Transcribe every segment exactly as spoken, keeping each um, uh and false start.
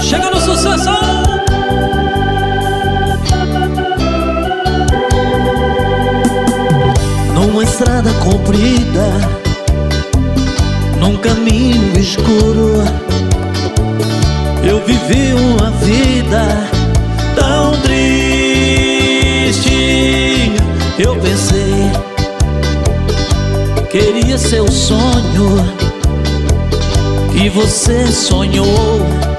Chega no sucesso! Numa estrada comprida, num caminho escuro, eu vivi uma vida tão triste. Eu pensei, queria ser o sonho que você sonhou,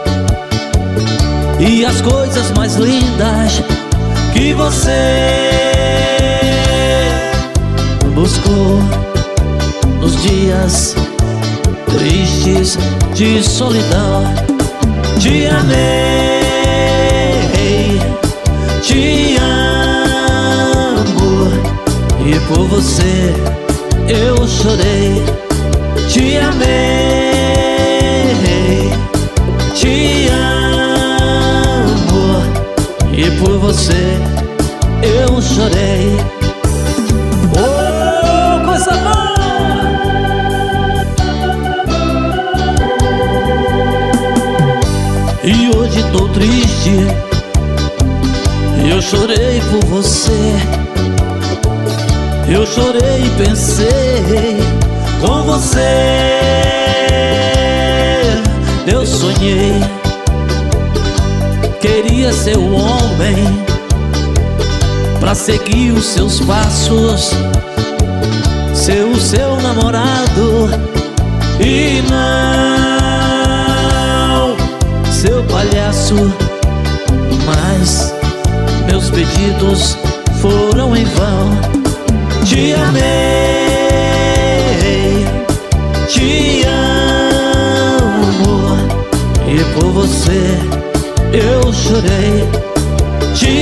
e as coisas mais lindas que você buscou nos dias tristes de solidão. Te amei, te amo, e por você eu chorei. Te amei, te amo, e por você eu chorei. Oh, coisa boa! E hoje tô triste, eu chorei por você. Eu chorei e pensei com você. Eu sonhei, queria ser o homem pra seguir os seus passos, ser o seu namorado e não seu palhaço. Mas meus pedidos foram em vão. Te amei, te amo, e por você eu chorei. Te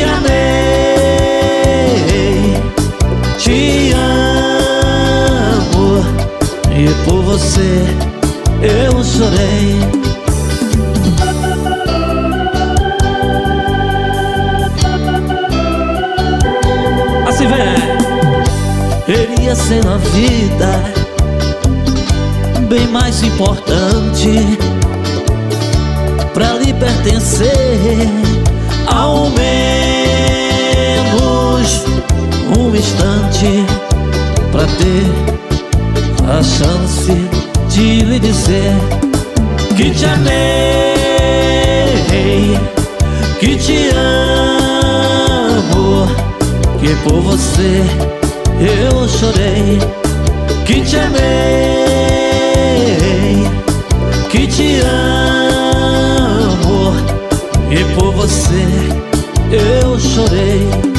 amei, te amo, e por você eu chorei. Assim vem. Queria ser na vida bem mais importante, pra lhe pertencer ao menos um instante, pra ter a chance de lhe dizer que te amei, que te amo, que por você eu chorei. Que te amei, que te amo, e por você eu chorei.